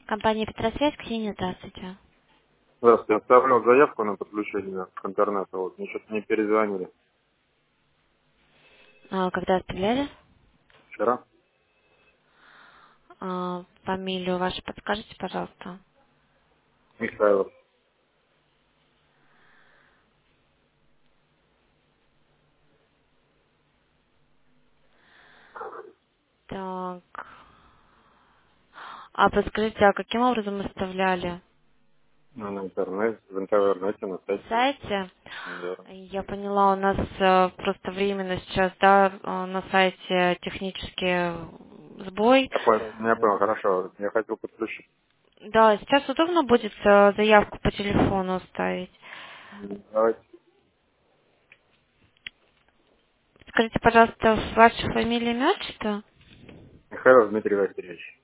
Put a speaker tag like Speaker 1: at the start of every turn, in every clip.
Speaker 1: Компания Петросвязь, Ксения, здравствуйте.
Speaker 2: Здравствуйте. Я оставлял заявку на подключение к интернету. Вот, мне что-то не перезвонили.
Speaker 1: Когда оставляли?
Speaker 2: Вчера?
Speaker 1: Фамилию вашу подскажите, пожалуйста.
Speaker 2: Михайлов.
Speaker 1: Так. Подскажите, а каким образом оставляли?
Speaker 2: Ну, на интернете, в интернете, на
Speaker 1: На
Speaker 2: сайте.
Speaker 1: сайте?
Speaker 2: Да.
Speaker 1: Я поняла, у нас просто временно сейчас, да, на сайте технический сбой.
Speaker 2: Я понял, хорошо. Я хотел подключить.
Speaker 1: Да, сейчас удобно будет заявку по телефону оставить.
Speaker 2: Давайте.
Speaker 1: Скажите, пожалуйста, ваша фамилия, имя, отчество?
Speaker 2: Михайлов Дмитрий Васильевич.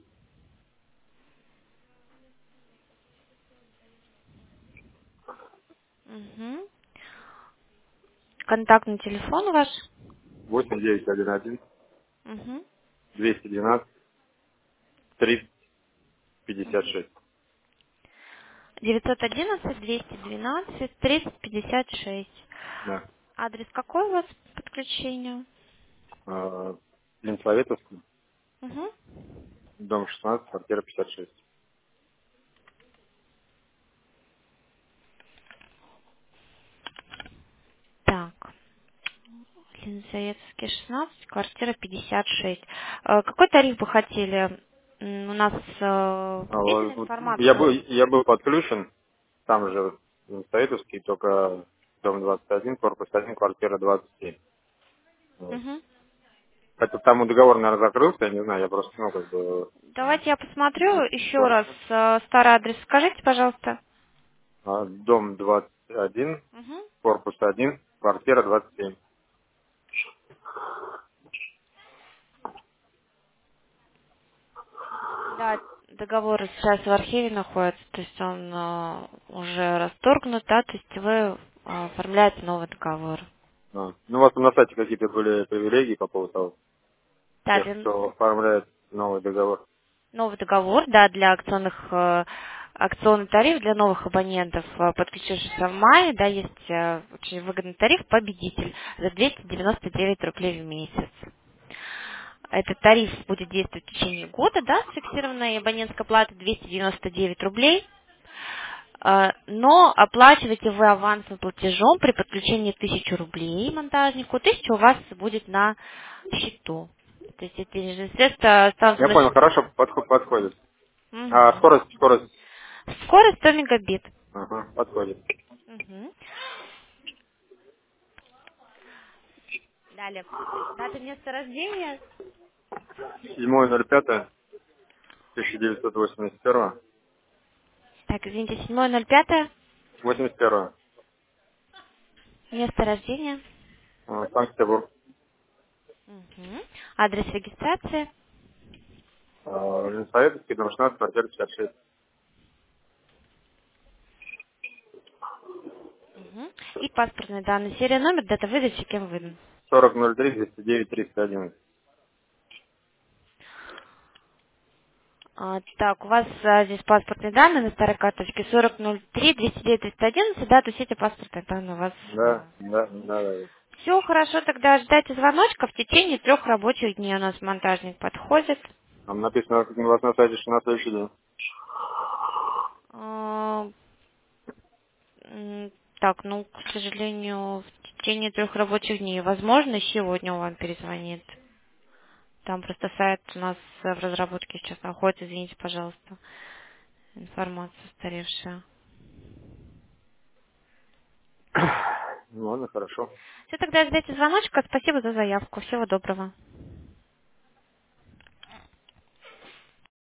Speaker 1: Угу. Контактный телефон ваш?
Speaker 2: 8911
Speaker 1: Угу.
Speaker 2: 212 3056.
Speaker 1: 911-212-3056.
Speaker 2: Да.
Speaker 1: Адрес какой у вас подключения?
Speaker 2: Ленсоветовский,
Speaker 1: Угу.
Speaker 2: дом 16, квартира 56.
Speaker 1: Так, Ленизаветский, 16, квартира 56. Какой тариф бы хотели? У нас видели информацию?
Speaker 2: Я был подключен, там же Ленсоветовский, только дом 21, корпус 1, квартира 27. Вот.
Speaker 1: Угу.
Speaker 2: Это там договор, наверное, закрылся, я не знаю, я просто, ну, как бы,
Speaker 1: Давайте я посмотрю еще
Speaker 2: да.
Speaker 1: раз. Старый адрес скажите, пожалуйста.
Speaker 2: Дом 21,
Speaker 1: Угу.
Speaker 2: корпус 1, квартира 27.
Speaker 1: Да, договор сейчас в архиве находится, то есть он уже расторгнут, да, то есть вы оформляете новый договор.
Speaker 2: Ну, у вас на сайте какие-то были привилегии по поводу того,
Speaker 1: Да,
Speaker 2: тех, кто оформляет новый договор.
Speaker 1: новый договор, да, для акционный тариф для новых абонентов, подключившихся в мае, да, есть очень выгодный тариф «Победитель» за 299 рублей в месяц. Этот тариф будет действовать в течение года, да, с фиксированной абонентской платой 299 рублей. Но оплачиваете вы авансовым платежом при подключении 1000 рублей монтажнику, 1000 у вас будет на счету. То есть эти денежные средства останутся
Speaker 2: Я
Speaker 1: на
Speaker 2: понял,
Speaker 1: счету.
Speaker 2: хорошо, подходит. А
Speaker 1: Мгм.
Speaker 2: скорость,
Speaker 1: Скорость 100 мегабит.
Speaker 2: ага, подходит.
Speaker 1: Мгм. Далее. Дата места рождения.
Speaker 2: 7.05.1981.
Speaker 1: Так, извините, 7.05.
Speaker 2: 81.
Speaker 1: Место рождения.
Speaker 2: Санкт-Петербург.
Speaker 1: Мгм. Адрес регистрации.
Speaker 2: Ленсоветовский, дом 16, квартира 56.
Speaker 1: Мгм. И паспортные данные. Серия, номер, дата выдачи, кем выдан.
Speaker 2: 4003 209 311.
Speaker 1: Так, у вас здесь паспортные данные на старой карточке 4003 209 311, дату сети паспортных данных у вас.
Speaker 2: Да.
Speaker 1: Все хорошо, тогда ждайте звоночка в течение 3 рабочих дней у нас монтажник подходит.
Speaker 2: Там написано у вас на сайте, что на следующий день.
Speaker 1: А, Так, ну, к сожалению, в течение 3 рабочих дней. Возможно, сегодня он вам перезвонит. Там просто сайт у нас в разработке сейчас находится, извините, пожалуйста. Информация устаревшая.
Speaker 2: Ну, ладно, хорошо.
Speaker 1: Все, тогда ждите звоночка. Спасибо за заявку. Всего доброго.